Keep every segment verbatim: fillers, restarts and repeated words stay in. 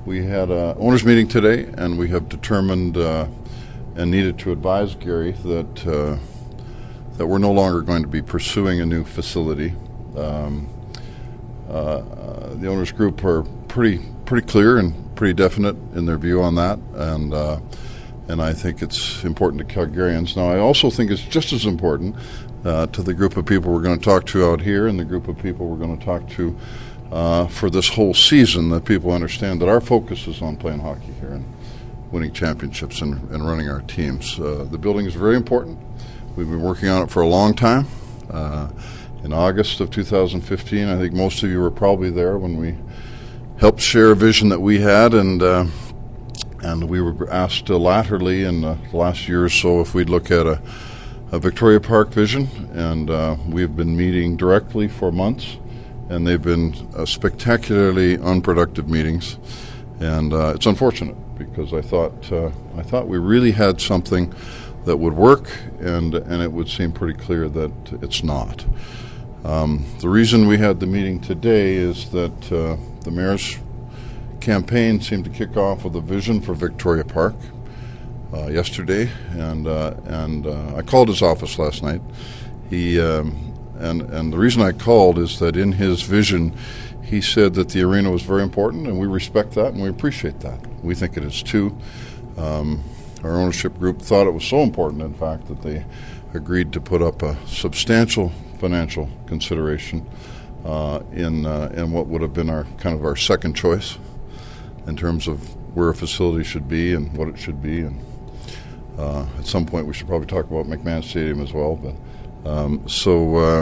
we had an owners meeting today, and we have determined uh, and needed to advise Gary that uh, that we're no longer going to be pursuing a new facility. Um, uh, uh, the owners group are pretty pretty clear and pretty definite in their view on that, and uh, and I think it's important to Calgarians. Now, I also think it's just as important uh, to the group of people we're going to talk to out here and the group of people we're going to talk to Uh, for this whole season, that people understand that our focus is on playing hockey here and winning championships and, and running our teams. Uh, the building is very important. We've been working on it for a long time. Uh, in August of two thousand fifteen, I think most of you were probably there when we helped share a vision that we had, and uh, and we were asked uh, laterally in the last year or so if we'd look at a, a Victoria Park vision, and uh, we've been meeting directly for months. And they've been uh, spectacularly unproductive meetings, and uh, it's unfortunate because I thought uh, I thought we really had something that would work, and and it would seem pretty clear that it's not. Um, the reason we had the meeting today is that uh, the mayor's campaign seemed to kick off with a vision for Victoria Park uh, yesterday, and uh, and uh, I called his office last night. He. Um, And, and the reason I called is that in his vision, he said that the arena was very important, and we respect that and we appreciate that. We think it is too. Um, our ownership group thought it was so important, in fact, that they agreed to put up a substantial financial consideration uh, in uh, in what would have been our kind of our second choice in terms of where a facility should be and what it should be. And uh, at some point, we should probably talk about McMahon Stadium as well, but. Um, so, uh,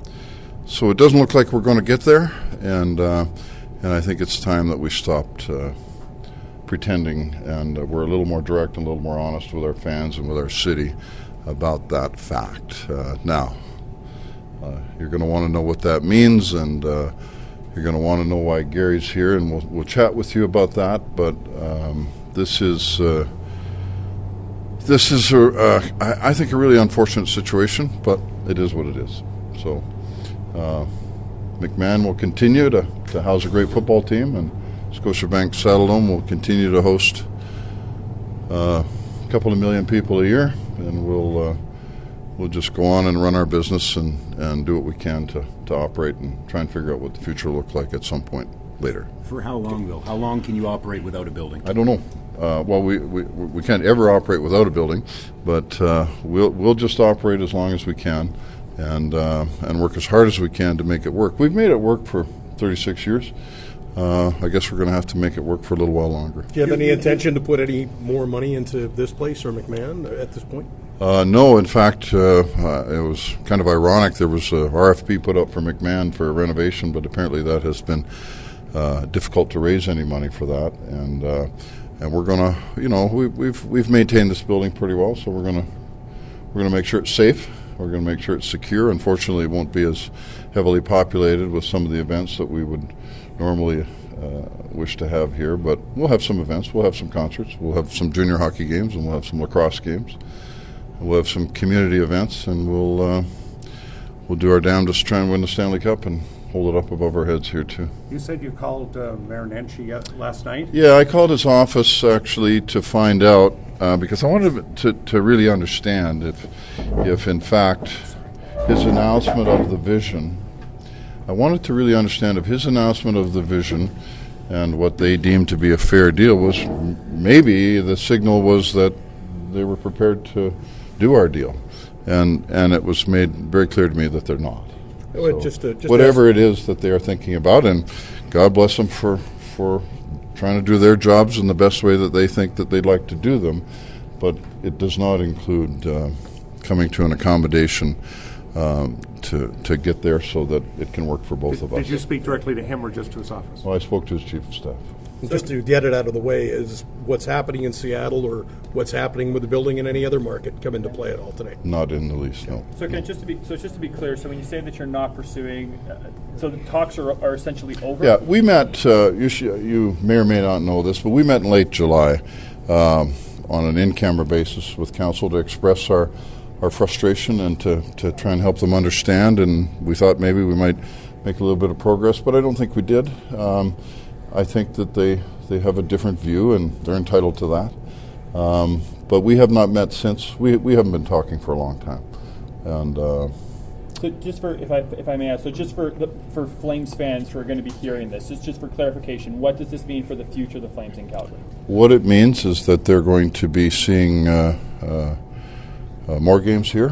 so it doesn't look like we're going to get there, and uh, and I think it's time that we stopped uh, pretending, and uh, we're a little more direct and a little more honest with our fans and with our city about that fact. Uh, now, uh, you're going to want to know what that means, and uh, you're going to want to know why Gary's here, and we'll we'll chat with you about that. But um, this is. Uh, This is, a, uh, I, I think, a really unfortunate situation, but it is what it is. So uh, McMahon will continue to, to house a great football team, and Scotiabank Saddledome will continue to host uh, a couple of million people a year, and we'll uh, we'll just go on and run our business and, and do what we can to, to operate and try and figure out what the future will look like at some point later. For how long, though? How long can you operate without a building? I don't know. Uh, well, we, we we can't ever operate without a building, but uh, we'll we'll just operate as long as we can, and uh, and work as hard as we can to make it work. We've made it work for thirty-six years. Uh, I guess we're going to have to make it work for a little while longer. Do you have any intention to put any more money into this place or McMahon at this point? Uh, no, in fact, uh, uh, it was kind of ironic. There was a R F P put up for McMahon for renovation, but apparently that has been uh, difficult to raise any money for that, and. Uh, And we're gonna, you know, we, we've we've maintained this building pretty well, so we're gonna we're gonna make sure it's safe. We're gonna make sure it's secure. Unfortunately, it won't be as heavily populated with some of the events that we would normally uh, wish to have here. But we'll have some events. We'll have some concerts. We'll have some junior hockey games, and we'll have some lacrosse games. And we'll have some community events, and we'll uh, we'll do our damnedest to try and win the Stanley Cup and hold it up above our heads here, too. You said you called uh, Mayor Nenshi last night? Yeah, I called his office, actually, to find out, uh, because I wanted to, to really understand if, if, in fact, his announcement of the vision, I wanted to really understand if his announcement of the vision and what they deemed to be a fair deal was, maybe the signal was that they were prepared to do our deal. And, and it was made very clear to me that they're not. So just to, just whatever it is that they are thinking about, and God bless them for, for trying to do their jobs in the best way that they think that they'd like to do them, but it does not include uh, coming to an accommodation um, to to get there so that it can work for both did, of us. Did you speak directly to him or just to his office? Well, I spoke to his chief of staff. Just to get it out of the way, is what's happening in Seattle or what's happening with the building in any other market come into play at all today? Not in the least, no. So, can just to be so just to be clear, so when you say that you're not pursuing, uh, so the talks are, are essentially over. Yeah, we met. Uh, you sh- you may or may not know this, but we met in late July um, on an in-camera basis with council to express our our frustration and to to try and help them understand. And we thought maybe we might make a little bit of progress, but I don't think we did. Um, I think that they They have a different view, and they're entitled to that. Um, but we have not met since. We we haven't been talking for a long time, and. Uh, So just for, if I if I may ask, so just for the, for Flames fans who are going to be hearing this, just just for clarification, what does this mean for the future of the Flames in Calgary? What it means is that they're going to be seeing uh, uh, uh, more games here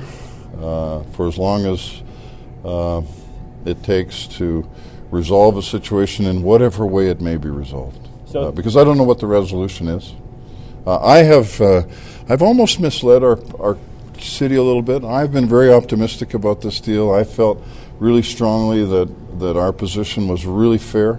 uh, for as long as uh, it takes to resolve a situation in whatever way it may be resolved. So, uh, because I don't know what the resolution is. Uh, I have uh, I've almost misled our our city a little bit. I've been very optimistic about this deal. I felt really strongly that, that our position was really fair.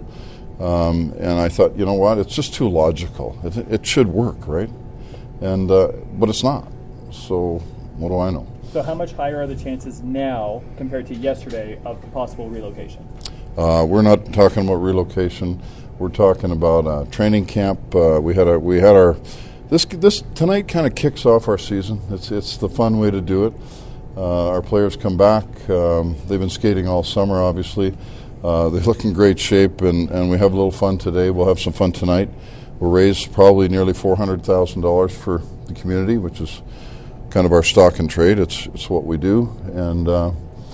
Um, and I thought, you know what, it's just too logical. It, it should work, right? And uh, but it's not. So what do I know? So how much higher are the chances now compared to yesterday of possible relocation? Uh, we're not talking about relocation. We're talking about uh, training camp. Uh, we had a we had our This this tonight kind of kicks off our season. It's it's the fun way to do it. Uh, our players come back. Um, they've been skating all summer, obviously. Uh, they look in great shape, and, and we have a little fun today. We'll have some fun tonight. We'll raise probably nearly four hundred thousand dollars for the community, which is kind of our stock and trade. It's it's what we do. And uh,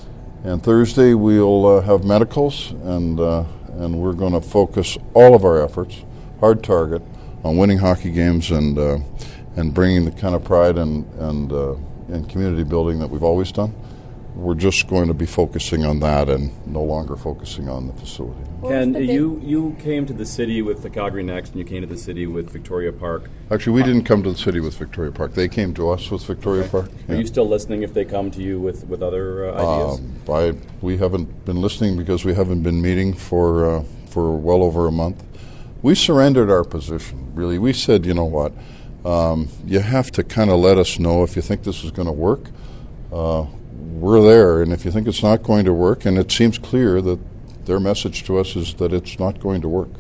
and Thursday we'll uh, have medicals, and uh, and we're going to focus all of our efforts, hard target, on winning hockey games and uh, and bringing the kind of pride and and uh, and community building that we've always done. We're just going to be focusing on that and no longer focusing on the facility. Ken, you you came to the city with the Calgary Next, and you came to the city with Victoria Park. Actually, we didn't come to the city with Victoria Park. They came to us with Victoria Okay. Park. Are Yeah. you still listening if they come to you with, with other uh, ideas? Um, I, we haven't been listening because we haven't been meeting for uh, for well over a month. We surrendered our position, really. We said, you know what, um, you have to kind of let us know if you think this is going to work. Uh, we're there, and if you think it's not going to work, and it seems clear that their message to us is that it's not going to work.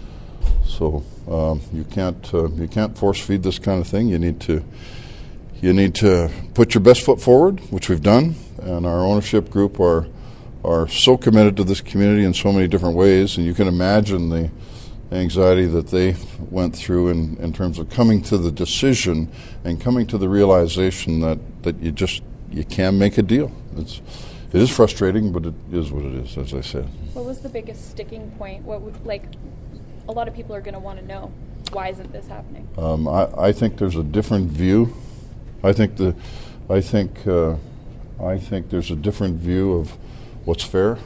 So um, you can't uh, you can't force feed this kind of thing. You need to you need to put your best foot forward, which we've done, and our ownership group are are so committed to this community in so many different ways, and you can imagine the anxiety that they went through in, in terms of coming to the decision and coming to the realization that, that you just you can make a deal. It's it is frustrating, but it is what it is, as I said. What was the biggest sticking point? What would, like, a lot of people are going to want to know, why isn't this happening? Um, I, I think there's a different view. I think the I think uh, I think there's a different view of what's fair.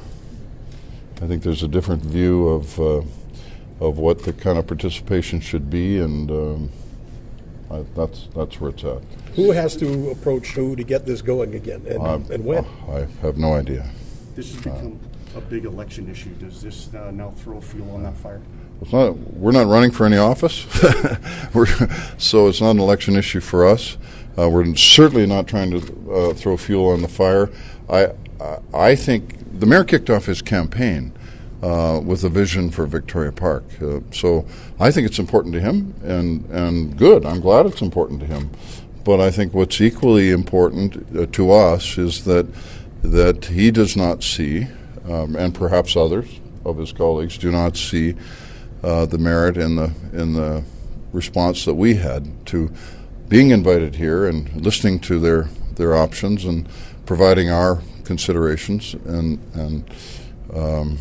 I think there's a different view of uh, of what the kind of participation should be, and um, I, that's that's where it's at. Who has to approach who to get this going again, and, Uh, and when? I have no idea. This has become a big election issue. Does this uh, now throw fuel on that fire? It's not. We're not running for any office, we're, so it's not an election issue for us. Uh, we're certainly not trying to uh, throw fuel on the fire. I I think the mayor kicked off his campaign uh, with a vision for Victoria Park. Uh, so I think it's important to him, and and good. I'm glad it's important to him. But I think what's equally important uh, to us is that that he does not see, um, and perhaps others of his colleagues do not see, uh, the merit in the in the response that we had to being invited here and listening to their their options and providing our considerations, and and um,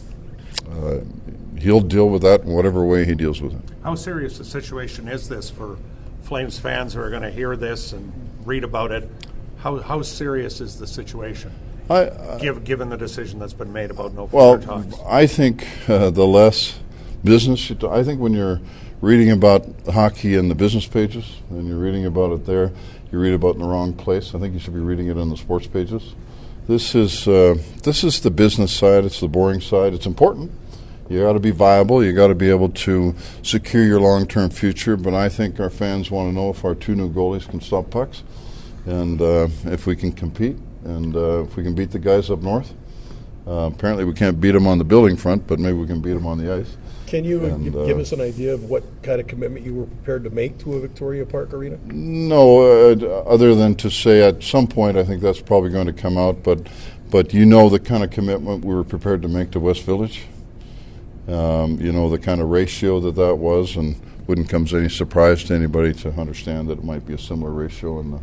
uh, he'll deal with that in whatever way he deals with it. How serious a situation is this for Flames fans who are going to hear this and read about it? How how serious is the situation, I, uh, given given the decision that's been made about no well, further talks? I think uh, the less business you t- I think when you're reading about hockey in the business pages and you're reading about it there, you read about it in the wrong place. I think you should be reading it on the sports pages. This is uh, this is the business side. It's the boring side. It's important. You got to be viable. You got to be able to secure your long-term future. But I think our fans want to know if our two new goalies can stop pucks, and uh, if we can compete, and uh, if we can beat the guys up north. Uh, apparently, we can't beat them on the building front, but maybe we can beat them on the ice. Can you And, g- uh, give us an idea of what kind of commitment you were prepared to make to a Victoria Park arena? No, uh, d- other than to say at some point, I think that's probably going to come out. But, but you know the kind of commitment we were prepared to make to West Village, um, you know, the kind of ratio that that was, and wouldn't come as any surprise to anybody to understand that it might be a similar ratio in the,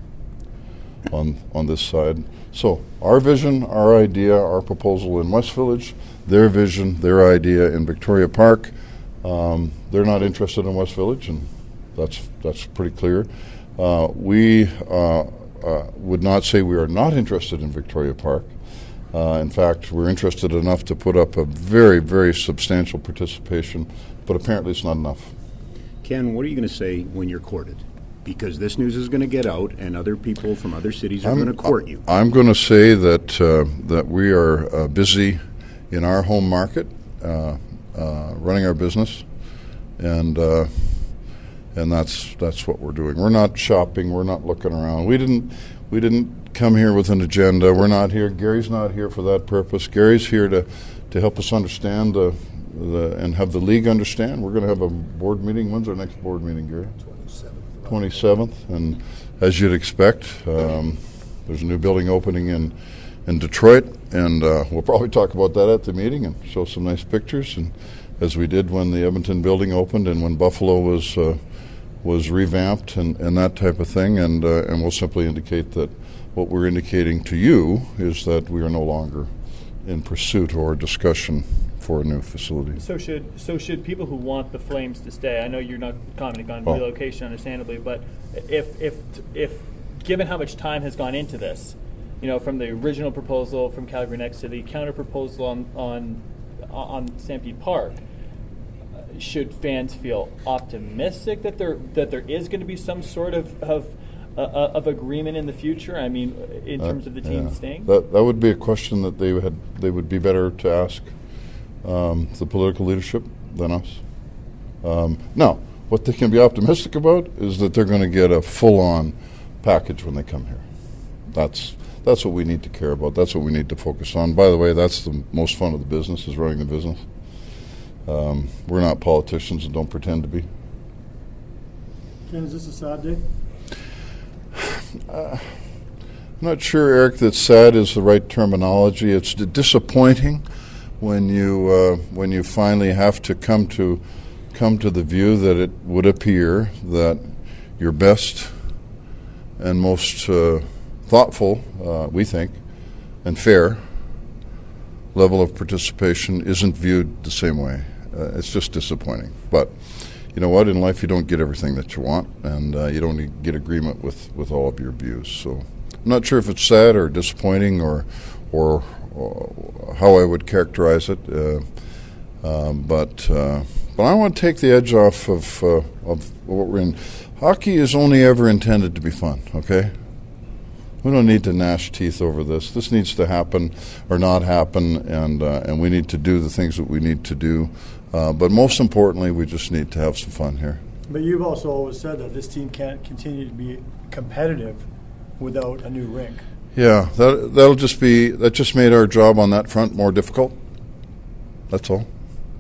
on on this side. So our vision, our idea, our proposal in West Village, their vision, their idea in Victoria Park. Um, they're not interested in West Village, and that's that's pretty clear. Uh, we uh, uh, would not say we are not interested in Victoria Park. Uh, in fact, we're interested enough to put up a very, very substantial participation, but apparently it's not enough. Ken, what are you going to say when you're courted? Because this news is going to get out, and other people from other cities are I'm, going to court you. I'm going to say that uh, that we are uh, busy in our home market, uh, uh, running our business, and uh, and that's that's what we're doing. We're not shopping. We're not looking around. We didn't we didn't come here with an agenda. We're not here. Gary's not here for that purpose. Gary's here to to help us understand the, the and have the league understand. We're going to have a board meeting. When's our next board meeting, Gary? twenty-seventh, and as you'd expect, um, there's a new building opening in, in Detroit, and uh, we'll probably talk about that at the meeting and show some nice pictures, and as we did when the Edmonton building opened and when Buffalo was uh, was revamped and, and that type of thing, and uh, and we'll simply indicate that what we're indicating to you is that we are no longer in pursuit or discussion for a new facility. So should so should people who want the Flames to stay? I know you're not commenting on Oh. relocation, understandably, but if if if given how much time has gone into this, you know, from the original proposal from Calgary Next to the counter proposal on on on Stampede Park, should fans feel optimistic that there that there is going to be some sort of of, uh, of agreement in the future? I mean, in terms of the team Yeah. staying. That that would be a question that they had they would be better to ask um, the political leadership than us. Um, now, what they can be optimistic about is that they're going to get a full-on package when they come here. That's that's what we need to care about. That's what we need to focus on. By the way, that's the most fun of the business, is running the business. Um, we're not politicians and don't pretend to be. Ken, is this a sad day? Uh, I'm not sure, Eric, that sad is the right terminology. It's d- disappointing when you uh, when you finally have to come to come to the view that it would appear that your best and most uh, thoughtful, uh, we think, and fair level of participation isn't viewed the same way. Uh, it's just disappointing. But you know what? In life, you don't get everything that you want, and uh, you don't get agreement with, with all of your views. So I'm not sure if it's sad or disappointing or or, or how I would characterize it. Uh, um, but uh, but I want to take the edge off of uh, of what we're in. Hockey is only ever intended to be fun. Okay. We don't need to gnash teeth over this. This needs to happen or not happen, and uh, and we need to do the things that we need to do. Uh, but most importantly, we just need to have some fun here. But you've also always said that this team can't continue to be competitive without a new rink. Yeah, that that'll just be that just made our job on that front more difficult. That's all.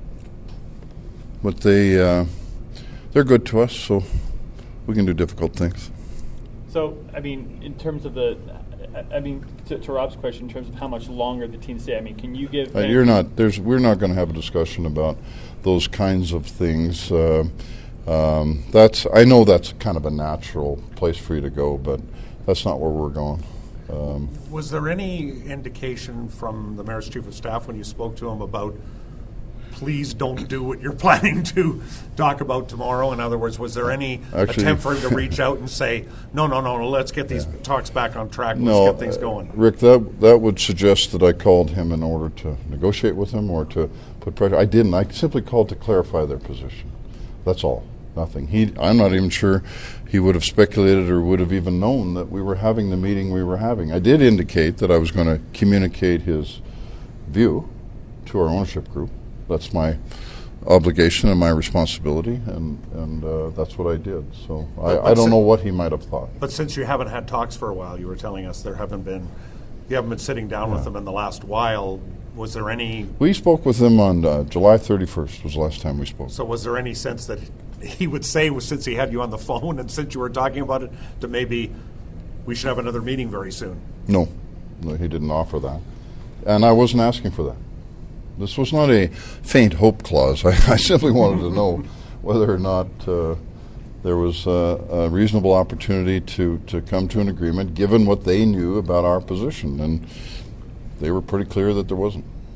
But they uh, they're good to us, so we can do difficult things. So, I mean, in terms of the, I mean, to, to Rob's question, in terms of how much longer the team stay, I mean, can you give? Uh, you're not. There's. We're not going to have a discussion about those kinds of things. Uh, um, that's. I know that's kind of a natural place for you to go, but that's not where we're going. Um, Was there any indication from the mayor's chief of staff when you spoke to him about, please don't do what you're planning to talk about tomorrow? In other words, was there any Actually, attempt for him to reach out and say, no, no, no, no, let's get these yeah. talks back on track, let's no, get things going? Uh, Rick, that that would suggest that I called him in order to negotiate with him or to put pressure. I didn't. I simply called to clarify their position. That's all. Nothing. He. I'm not even sure he would have speculated or would have even known that we were having the meeting we were having. I did indicate that I was going to communicate his view to our ownership group. That's my obligation and my responsibility, and, and uh, that's what I did. So I, but, but I don't si- know what he might have thought. But since you haven't had talks for a while, you were telling us there haven't been, you haven't been sitting down yeah. with them in the last while. Was there any? We spoke with him on uh, July thirty-first was the last time we spoke. So was there any sense that he would say, since he had you on the phone and since you were talking about it, that maybe we should have another meeting very soon? No, no, he didn't offer that, and I wasn't asking for that. This was not a faint hope clause. I, I simply wanted to know whether or not uh, there was uh, a reasonable opportunity to, to come to an agreement, given what they knew about our position, and they were pretty clear that there wasn't.